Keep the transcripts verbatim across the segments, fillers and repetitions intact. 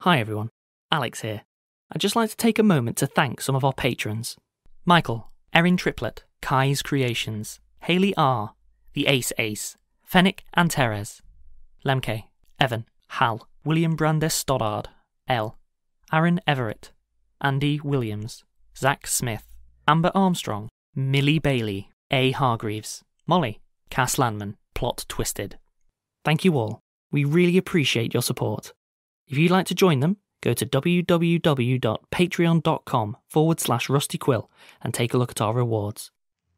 Hi everyone, Alex here. I'd just like to take a moment to thank some of our patrons. Michael, Erin Triplet, Kai's Creations, Hayley R, The Ace Ace, Fennec and Teres, Lemke, Evan, Hal, William Brandes Stoddard, L, Aaron Everett, Andy Williams, Zach Smith, Amber Armstrong, Millie Bailey, A. Hargreaves, Molly, Cass Landman, Plot Twisted. Thank you all. We really appreciate your support. If you'd like to join them, go to www.patreon.com forward slash Rusty Quill and take a look at our rewards.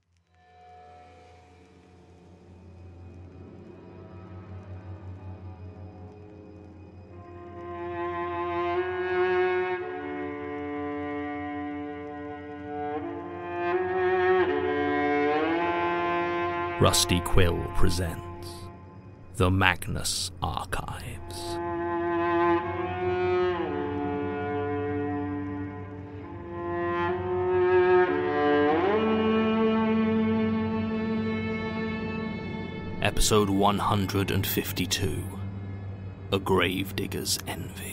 Rusty Quill presents The Magnus Archives. Episode one hundred fifty-two, A Gravedigger's Envy.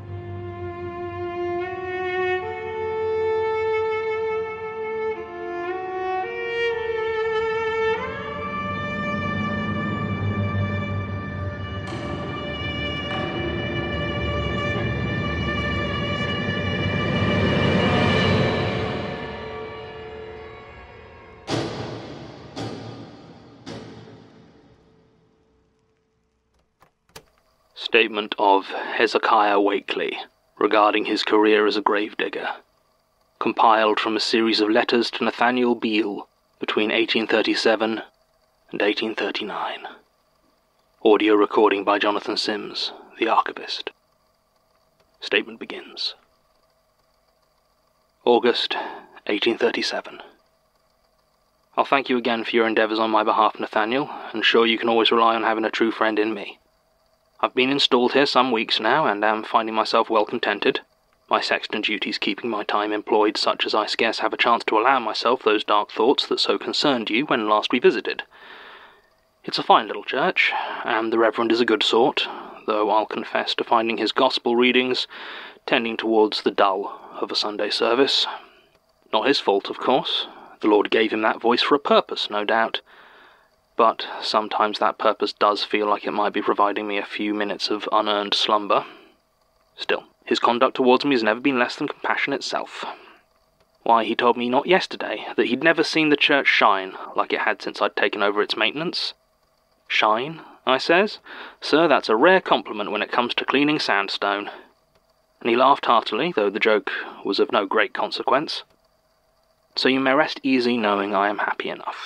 Statement of Hezekiah Wakely regarding his career as a gravedigger, compiled from a series of letters to Nathaniel Beale between eighteen thirty-seven and eighteen thirty-nine. Audio recording by Jonathan Sims, the archivist. Statement begins. August eighteen thirty-seven. I'll thank you again for your endeavours on my behalf, Nathaniel, and sure you can always rely on having a true friend in me. I've been installed here some weeks now, and am finding myself well contented, my sexton duties keeping my time employed such as I scarce have a chance to allow myself those dark thoughts that so concerned you when last we visited. It's a fine little church, and the Reverend is a good sort, though I'll confess to finding his gospel readings tending towards the dull of a Sunday service. Not his fault, of course. The Lord gave him that voice for a purpose, no doubt. But sometimes that purpose does feel like it might be providing me a few minutes of unearned slumber. Still, his conduct towards me has never been less than compassion itself. Why, he told me not yesterday that he'd never seen the church shine like it had since I'd taken over its maintenance. Shine, I says? Sir, that's a rare compliment when it comes to cleaning sandstone. And he laughed heartily, though the joke was of no great consequence. So you may rest easy knowing I am happy enough.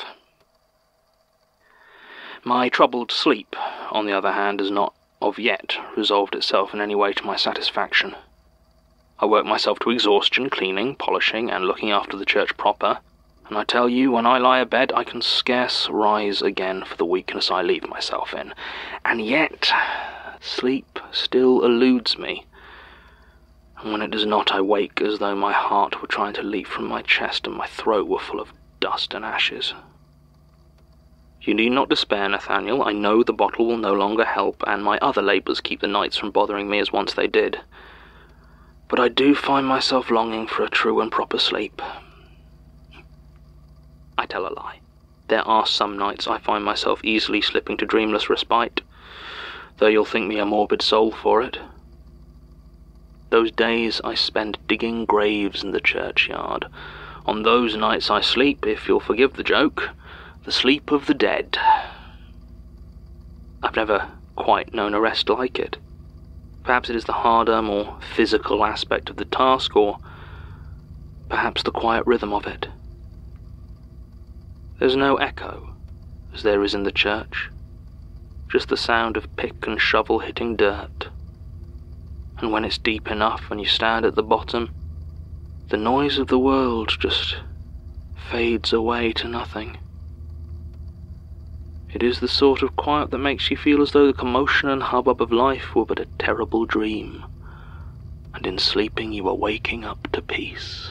My troubled sleep, on the other hand, has not, of yet, resolved itself in any way to my satisfaction. I work myself to exhaustion, cleaning, polishing, and looking after the church proper, and I tell you, when I lie abed, I can scarce rise again for the weakness I leave myself in. And yet, sleep still eludes me, and when it does not, I wake as though my heart were trying to leap from my chest and my throat were full of dust and ashes. You need not despair, Nathaniel. I know the bottle will no longer help, and my other labours keep the nights from bothering me as once they did. But I do find myself longing for a true and proper sleep. I tell a lie. There are some nights I find myself easily slipping to dreamless respite, though you'll think me a morbid soul for it. Those days I spend digging graves in the churchyard. On those nights I sleep, if you'll forgive the joke, the sleep of the dead. I've never quite known a rest like it. Perhaps it is the harder, more physical aspect of the task, or perhaps the quiet rhythm of it. There's no echo, as there is in the church, just the sound of pick and shovel hitting dirt. And when it's deep enough and you stand at the bottom, the noise of the world just fades away to nothing. It is the sort of quiet that makes you feel as though the commotion and hubbub of life were but a terrible dream, and in sleeping you are waking up to peace.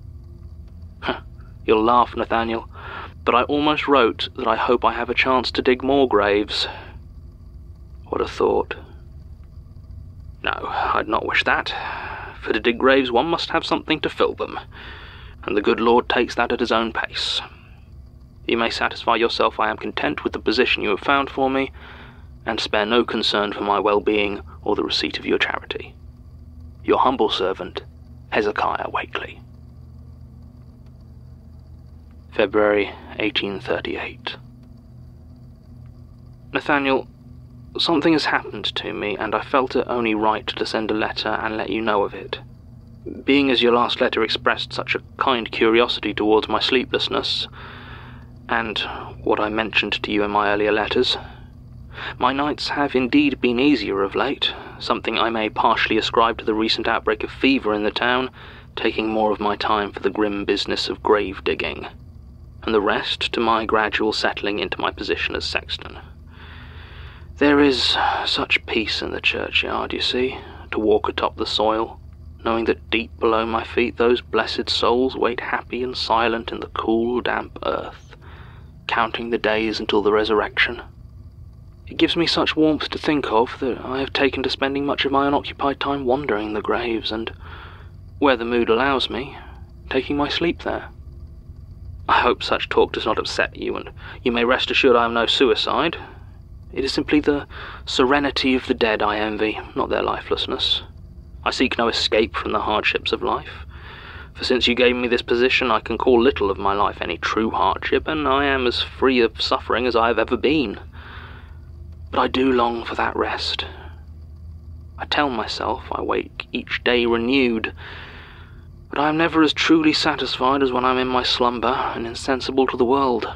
You'll laugh, Nathaniel, but I almost wrote that I hope I have a chance to dig more graves. What a thought. No, I'd not wish that. For to dig graves one must have something to fill them, and the good Lord takes that at his own pace. You may satisfy yourself I am content with the position you have found for me, and spare no concern for my well-being or the receipt of your charity. Your humble servant, Hezekiah Wakely. February eighteen thirty-eight. Nathaniel, something has happened to me, and I felt it only right to send a letter and let you know of it. Being as your last letter expressed such a kind curiosity towards my sleeplessness, and what I mentioned to you in my earlier letters, my nights have indeed been easier of late, something I may partially ascribe to the recent outbreak of fever in the town, taking more of my time for the grim business of grave digging, and the rest to my gradual settling into my position as sexton. There is such peace in the churchyard, you see, to walk atop the soil, knowing that deep below my feet those blessed souls wait happy and silent in the cool, damp earth, counting the days until the resurrection. It gives me such warmth to think of that I have taken to spending much of my unoccupied time wandering the graves and, where the mood allows me, taking my sleep there. I hope such talk does not upset you, and you may rest assured I am no suicide. It is simply the serenity of the dead I envy, not their lifelessness. I seek no escape from the hardships of life, for since you gave me this position I can call little of my life any true hardship, and I am as free of suffering as I have ever been. But I do long for that rest. I tell myself I wake each day renewed, but I am never as truly satisfied as when I am in my slumber and insensible to the world.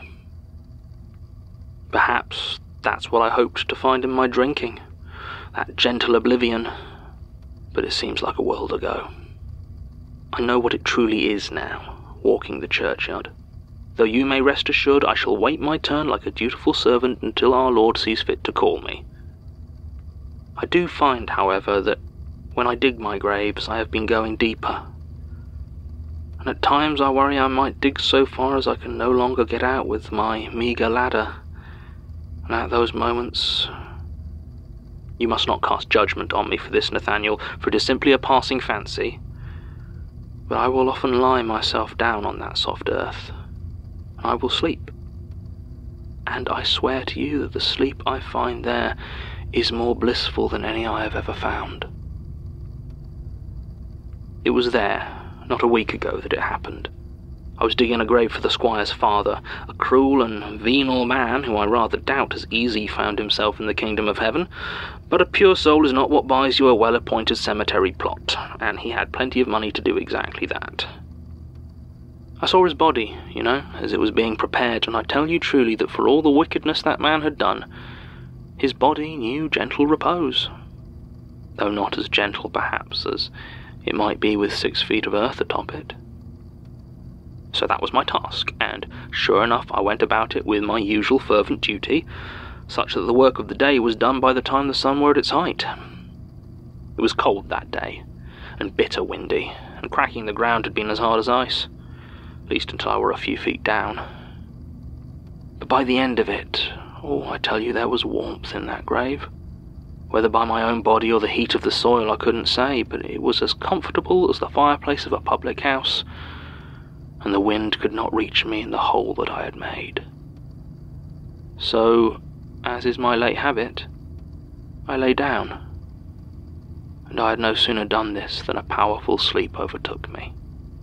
Perhaps that's what I hoped to find in my drinking, that gentle oblivion, but it seems like a world ago. I know what it truly is now, walking the churchyard. Though you may rest assured I shall wait my turn like a dutiful servant until our Lord sees fit to call me. I do find, however, that when I dig my graves I have been going deeper, and at times I worry I might dig so far as I can no longer get out with my meagre ladder, and at those moments... You must not cast judgment on me for this, Nathaniel, for it is simply a passing fancy, but I will often lie myself down on that soft earth, I will sleep, and I swear to you that the sleep I find there is more blissful than any I have ever found. It was there, not a week ago, that it happened. I was digging a grave for the squire's father, a cruel and venal man who I rather doubt has easy found himself in the kingdom of heaven, but a pure soul is not what buys you a well-appointed cemetery plot, and he had plenty of money to do exactly that. I saw his body, you know, as it was being prepared, and I tell you truly that for all the wickedness that man had done, his body knew gentle repose, though not as gentle, perhaps, as it might be with six feet of earth atop it. So that was my task, and sure enough I went about it with my usual fervent duty, such that the work of the day was done by the time the sun were at its height. It was cold that day, and bitter windy, and cracking the ground had been as hard as ice, at least until I were a few feet down. But by the end of it, oh, I tell you there was warmth in that grave. Whether by my own body or the heat of the soil I couldn't say, but it was as comfortable as the fireplace of a public house, and the wind could not reach me in the hole that I had made. So, as is my late habit, I lay down, and I had no sooner done this than a powerful sleep overtook me.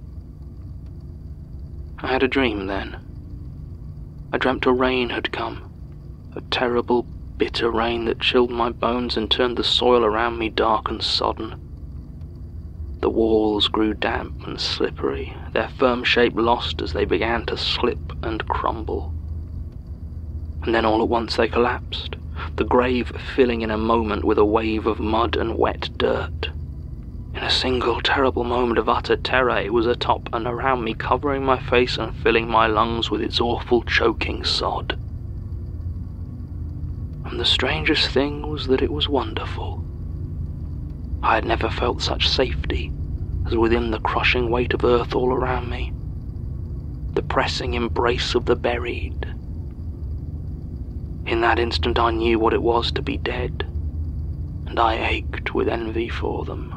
I had a dream then. I dreamt a rain had come, a terrible, bitter rain that chilled my bones and turned the soil around me dark and sodden. The walls grew damp and slippery, their firm shape lost as they began to slip and crumble. And then all at once they collapsed, the grave filling in a moment with a wave of mud and wet dirt. In a single terrible moment of utter terror it was atop and around me, covering my face and filling my lungs with its awful choking sod. And the strangest thing was that it was wonderful. I had never felt such safety as within the crushing weight of earth all around me, the pressing embrace of the buried. In that instant I knew what it was to be dead, and I ached with envy for them.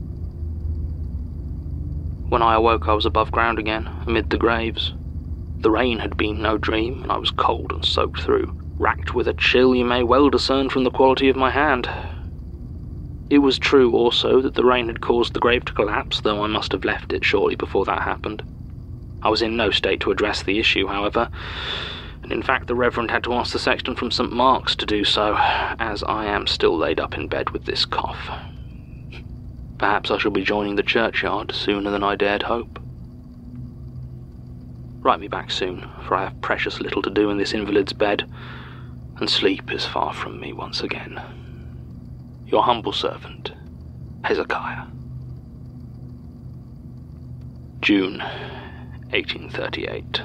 When I awoke, I was above ground again, amid the graves. The rain had been no dream, and I was cold and soaked through, racked with a chill you may well discern from the quality of my hand. It was true also that the rain had caused the grave to collapse, though I must have left it shortly before that happened. I was in no state to address the issue, however, and in fact the Reverend had to ask the sexton from Saint Mark's to do so, as I am still laid up in bed with this cough. Perhaps I shall be joining the churchyard sooner than I dared hope. Write me back soon, for I have precious little to do in this invalid's bed, and sleep is far from me once again. Your humble servant, Hezekiah. June, eighteen thirty-eight.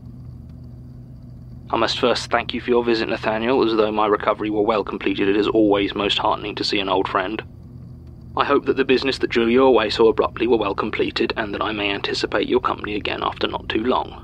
I must first thank you for your visit, Nathaniel. As though my recovery were well completed, it is always most heartening to see an old friend. I hope that the business that drew you away so abruptly were well completed, and that I may anticipate your company again after not too long.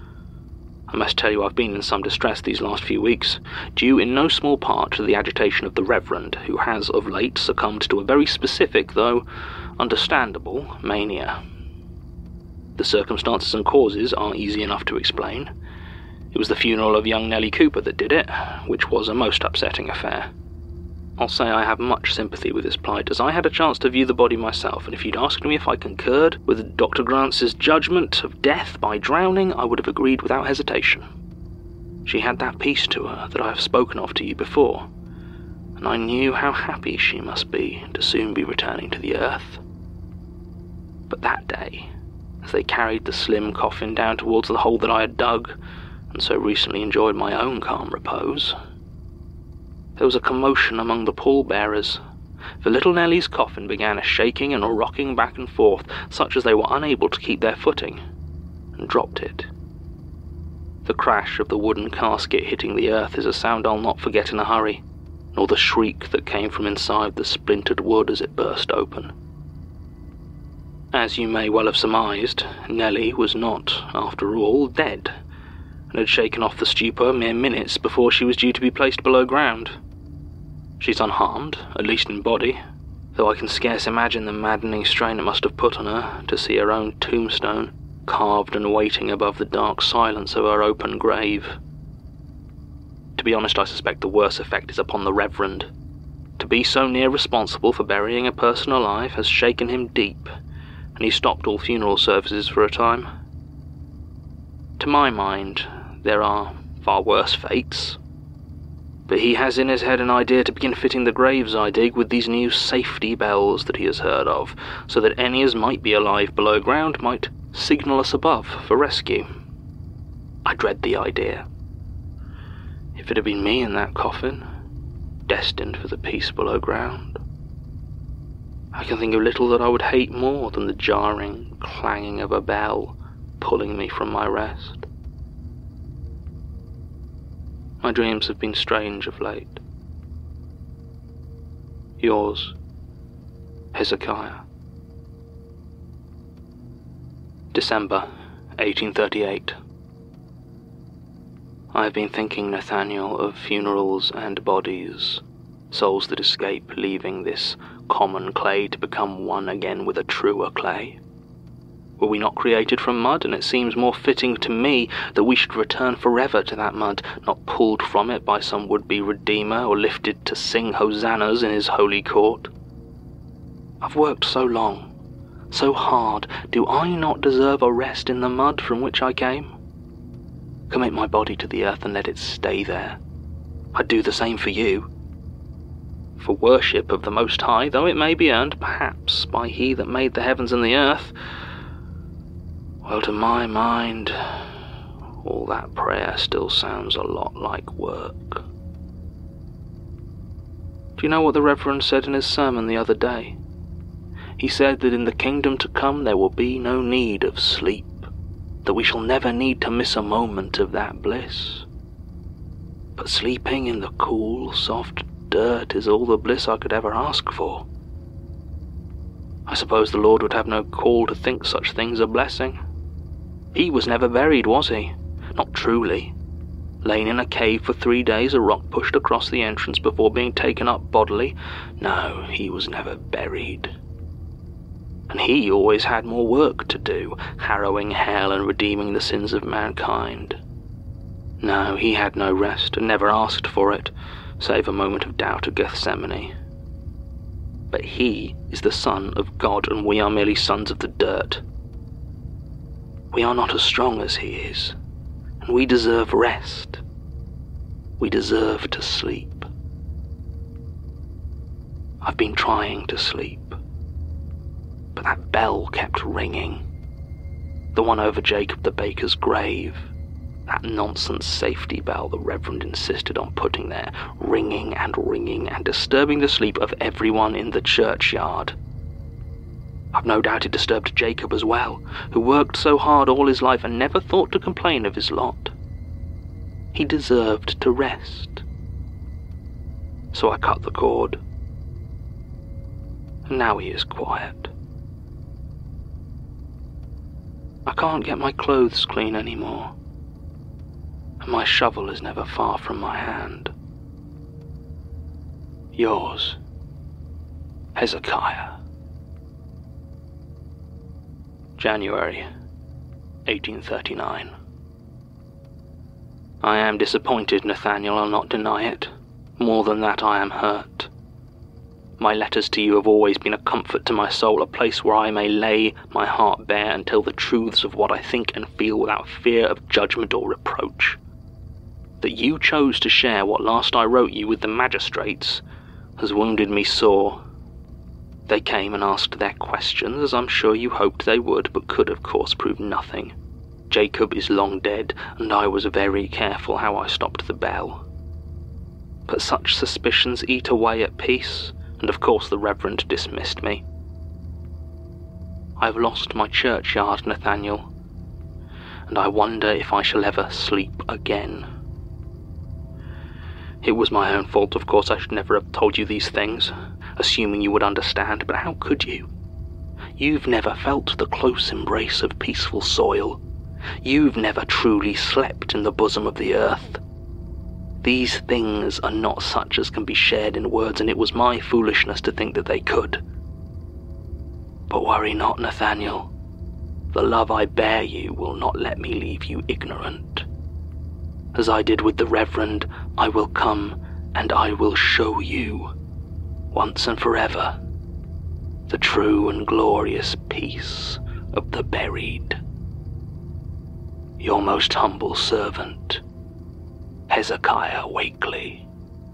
I must tell you I've been in some distress these last few weeks, due in no small part to the agitation of the Reverend, who has of late succumbed to a very specific, though understandable, mania. The circumstances and causes are easy enough to explain. It was the funeral of young Nellie Cooper that did it, which was a most upsetting affair. I'll say I have much sympathy with his plight, as I had a chance to view the body myself, and if you'd asked me if I concurred with Doctor Grance's judgment of death by drowning, I would have agreed without hesitation. She had that peace to her that I have spoken of to you before, and I knew how happy she must be to soon be returning to the earth. But that day, as they carried the slim coffin down towards the hole that I had dug, and so recently enjoyed my own calm repose, there was a commotion among the pallbearers, for little Nellie's coffin began a shaking and a rocking back and forth, such as they were unable to keep their footing, and dropped it. The crash of the wooden casket hitting the earth is a sound I'll not forget in a hurry, nor the shriek that came from inside the splintered wood as it burst open. As you may well have surmised, Nellie was not, after all, dead, and had shaken off the stupor mere minutes before she was due to be placed below ground. She's unharmed, at least in body, though I can scarce imagine the maddening strain it must have put on her to see her own tombstone carved and waiting above the dark silence of her open grave. To be honest, I suspect the worst effect is upon the Reverend. To be so near responsible for burying a person alive has shaken him deep, and he stopped all funeral services for a time. To my mind, there are far worse fates, but he has in his head an idea to begin fitting the graves I dig with these new safety bells that he has heard of, so that any as might be alive below ground might signal us above for rescue. I dread the idea. If it had been me in that coffin, destined for the peace below ground, I can think of little that I would hate more than the jarring clanging of a bell pulling me from my rest. My dreams have been strange of late. Yours, Hezekiah. December, eighteen thirty-eight. I have been thinking, Nathaniel, of funerals and bodies, souls that escape, leaving this common clay to become one again with a truer clay. Were we not created from mud, and it seems more fitting to me that we should return forever to that mud, not pulled from it by some would-be redeemer or lifted to sing hosannas in his holy court. I've worked so long, so hard, do I not deserve a rest in the mud from which I came? Commit my body to the earth and let it stay there. I'd do the same for you. For worship of the Most High, though it may be earned, perhaps, by He that made the heavens and the earth, well, to my mind, all that prayer still sounds a lot like work. Do you know what the Reverend said in his sermon the other day? He said that in the kingdom to come there will be no need of sleep, that we shall never need to miss a moment of that bliss. But sleeping in the cool, soft dirt is all the bliss I could ever ask for. I suppose the Lord would have no call to think such things a blessing. He was never buried, was he? Not truly. Lain in a cave for three days, a rock pushed across the entrance before being taken up bodily? No, he was never buried. And he always had more work to do, harrowing hell and redeeming the sins of mankind. No, he had no rest, and never asked for it, save a moment of doubt at Gethsemane. But he is the Son of God, and we are merely sons of the dirt. We are not as strong as he is, and we deserve rest. We deserve to sleep. I've been trying to sleep, but that bell kept ringing. The one over Jacob the baker's grave. That nonsense safety bell the Reverend insisted on putting there, ringing and ringing and disturbing the sleep of everyone in the churchyard. I've no doubt it disturbed Jacob as well, who worked so hard all his life and never thought to complain of his lot. He deserved to rest. So I cut the cord. And now he is quiet. I can't get my clothes clean anymore. And my shovel is never far from my hand. Yours, Hezekiah. January, eighteen thirty-nine. I am disappointed, Nathaniel, I'll not deny it. More than that, I am hurt. My letters to you have always been a comfort to my soul, a place where I may lay my heart bare and tell the truths of what I think and feel without fear of judgment or reproach. That you chose to share what last I wrote you with the magistrates has wounded me sore. They came and asked their questions, as I'm sure you hoped they would, but could of course prove nothing. Jacob is long dead, and I was very careful how I stopped the bell. But such suspicions eat away at peace, and of course the Reverend dismissed me. I've lost my churchyard, Nathaniel, and I wonder if I shall ever sleep again. It was my own fault, of course. I should never have told you these things, assuming you would understand, but how could you? You've never felt the close embrace of peaceful soil. You've never truly slept in the bosom of the earth. These things are not such as can be shared in words, and it was my foolishness to think that they could. But worry not, Nathaniel. The love I bear you will not let me leave you ignorant. As I did with the Reverend, I will come and I will show you, once and forever, the true and glorious peace of the buried. Your most humble servant, Hezekiah Wakely.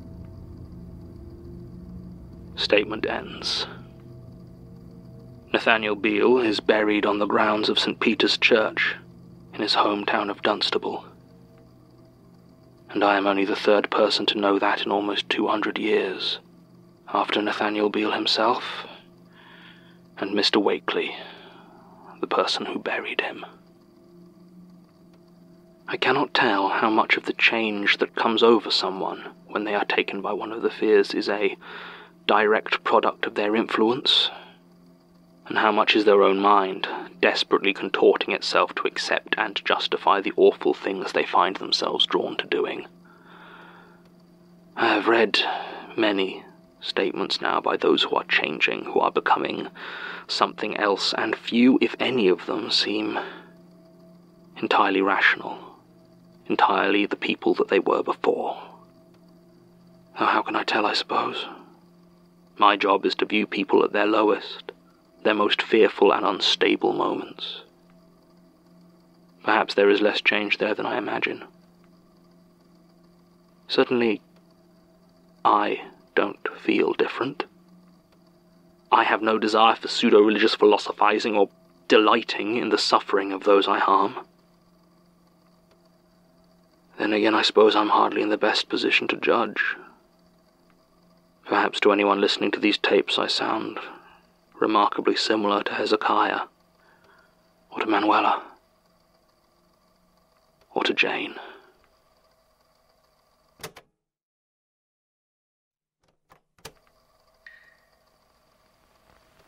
Statement ends. Nathaniel Beale is buried on the grounds of Saint Peter's Church in his hometown of Dunstable. And I am only the third person to know that in almost two hundred years, after Nathaniel Beale himself and Mister Wakely, the person who buried him. I cannot tell how much of the change that comes over someone when they are taken by one of the fears is a direct product of their influence, and how much is their own mind desperately contorting itself to accept and justify the awful things they find themselves drawn to doing. I have read many statements now by those who are changing, who are becoming something else, and few, if any of them, seem entirely rational, entirely the people that they were before. Though how can I tell, I suppose? My job is to view people at their lowest, their most fearful and unstable moments. Perhaps there is less change there than I imagine. Certainly, I don't feel different. I have no desire for pseudo-religious philosophizing or delighting in the suffering of those I harm. Then again, I suppose I'm hardly in the best position to judge. Perhaps to anyone listening to these tapes I sound remarkably similar to Hezekiah, or to Manuela, or to Jane.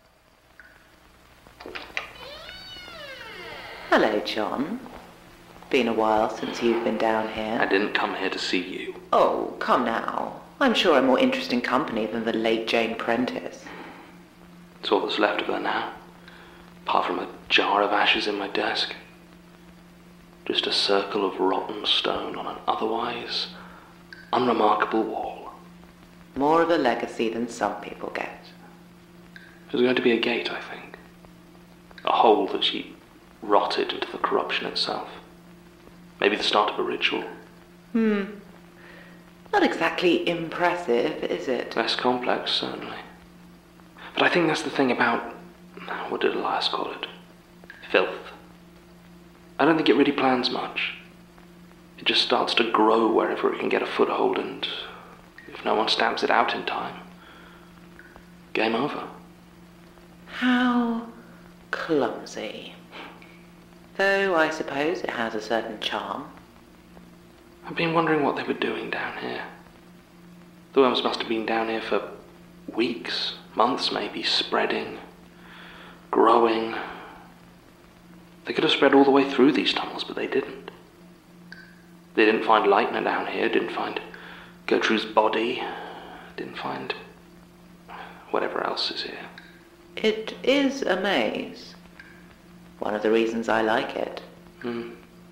Hello, John. been a while since you've been down here. I didn't come here to see you. Oh, come now. I'm sure I'm more interesting company than the late Jane Prentice. It's all that's left of her now, apart from a jar of ashes in my desk. Just a circle of rotten stone on an otherwise unremarkable wall. More of a legacy than some people get. There's going to be a gate, I think. A hole that she rotted into the corruption itself. Maybe the start of a ritual. Hmm. Not exactly impressive, is it? Less complex, certainly. But I think that's the thing about, what did Elias call it? Filth. I don't think it really plans much. It just starts to grow wherever it can get a foothold, and if no one stamps it out in time, game over. How clumsy. Though I suppose it has a certain charm. I've been wondering what they were doing down here. The worms must have been down here for weeks, months maybe, spreading, growing. They could have spread all the way through these tunnels, but they didn't. They didn't find Leitner down here, didn't find Gertrude's body, didn't find whatever else is here. It is a maze. One of the reasons I like it. Hmm.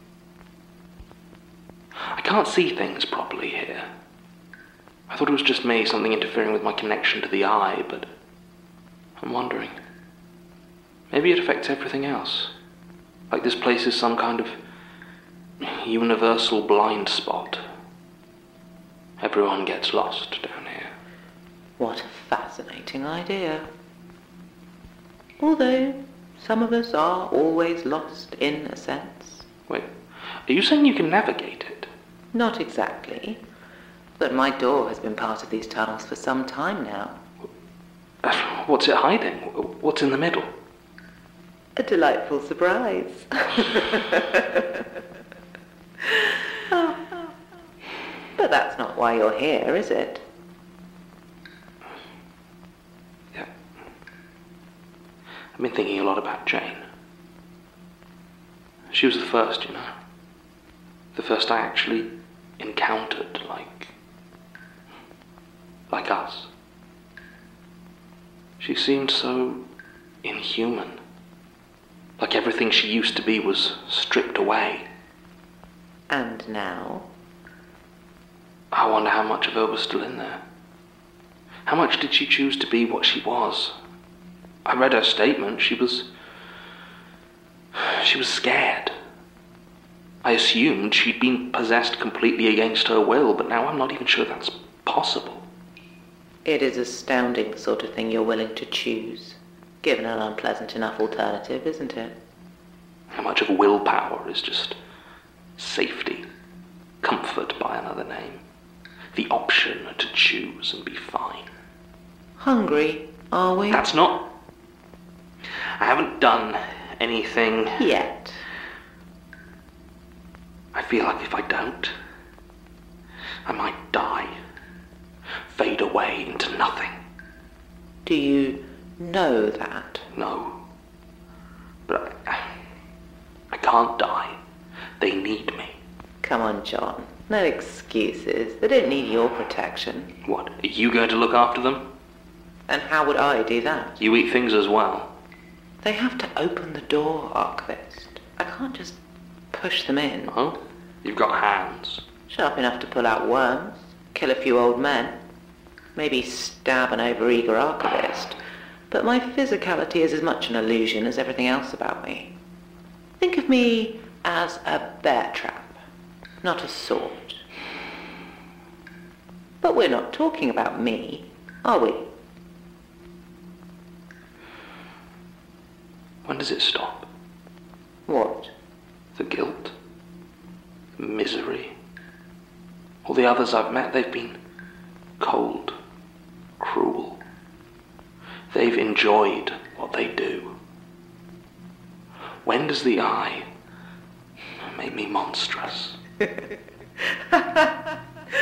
I can't see things properly here. I thought it was just me, something interfering with my connection to the eye, but I'm wondering. Maybe it affects everything else. Like this place is some kind of universal blind spot. Everyone gets lost down here. What a fascinating idea. Although some of us are always lost in a sense. Wait, are you saying you can navigate it? Not exactly. But my door has been part of these tunnels for some time now. What's it hiding? What's in the middle? A delightful surprise. Oh, but that's not why you're here, is it? Yeah. I've been thinking a lot about Jane. She was the first, you know. The first I actually encountered, like... like us. She seemed so inhuman. Like everything she used to be was stripped away. And now? I wonder how much of her was still in there. How much did she choose to be what she was? I read her statement. She was... She was scared. I assumed she'd been possessed completely against her will, but now I'm not even sure that's possible. It is astounding the sort of thing you're willing to choose, given an unpleasant enough alternative, isn't it? How much of willpower is just safety, comfort by another name, the option to choose and be fine. Hungry, are we? That's not... I haven't done anything... Yet. I feel like if I don't, I might die, fade away into nothing. Do you know that? No, but I, I can't die. They need me. Come on, John. No excuses. They don't need your protection. What, are you going to look after them? And how would I do that? You eat things as well. They have to open the door, Archivist. I can't just push them in. Oh? You've got hands. Sharp enough to pull out worms, kill a few old men, maybe stab an overeager archivist. But my physicality is as much an illusion as everything else about me. Think of me as a bear trap, not a sword. But we're not talking about me, are we? When does it stop? What? The guilt? The misery? All the others I've met, they've been cold, cruel. They've enjoyed what they do. When does the eye make me monstrous? Why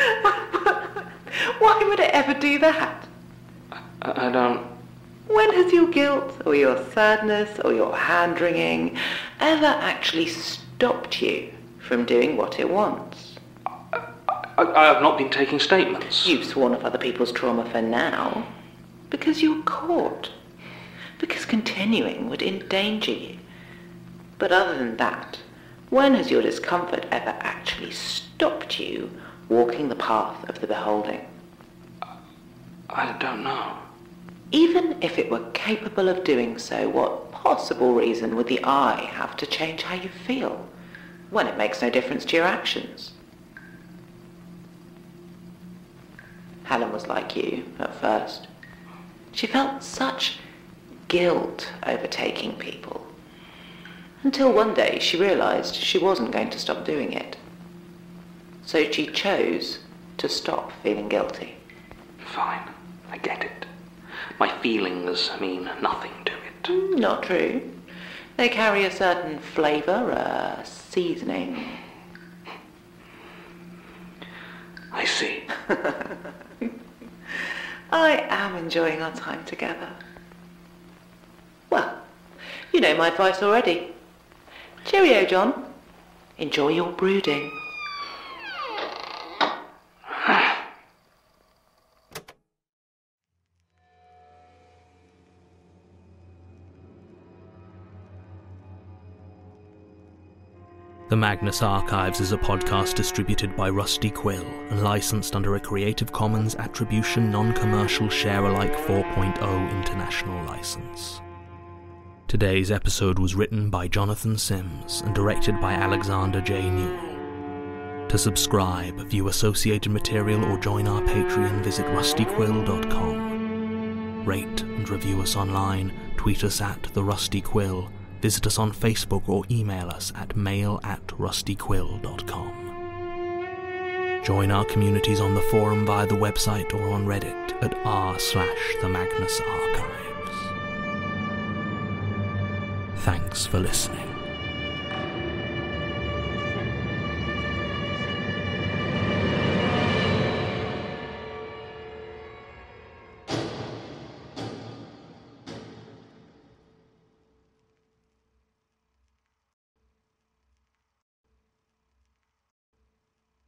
would it ever do that? I, I don't... When has your guilt, or your sadness, or your hand-wringing ever actually stopped you from doing what it wants. I, I, I have not been taking statements. You've sworn off other people's trauma for now, because you're caught. Because continuing would endanger you. But other than that, when has your discomfort ever actually stopped you walking the path of the beholding? I don't know. Even if it were capable of doing so, what possible reason would the eye have to change how you feel, when it makes no difference to your actions? Helen was like you at first. She felt such guilt overtaking people, until one day she realized she wasn't going to stop doing it. So she chose to stop feeling guilty. Fine, I get it. My feelings mean nothing to it. Not true. They carry a certain flavour, a seasoning. I see. I am enjoying our time together. Well, you know my advice already. Cheerio, John. Enjoy your brooding. The Magnus Archives is a podcast distributed by Rusty Quill and licensed under a Creative Commons Attribution Non-Commercial Share-alike four point oh International License. Today's episode was written by Jonathan Sims and directed by Alexander J. Newell. To subscribe, view associated material or join our Patreon, visit rusty quill dot com. Rate and review us online, tweet us at The Rusty Quill, visit us on Facebook or email us at mail at rusty quill dot com. Join our communities on the forum via the website or on Reddit at r slash the Magnus Archives. Thanks for listening.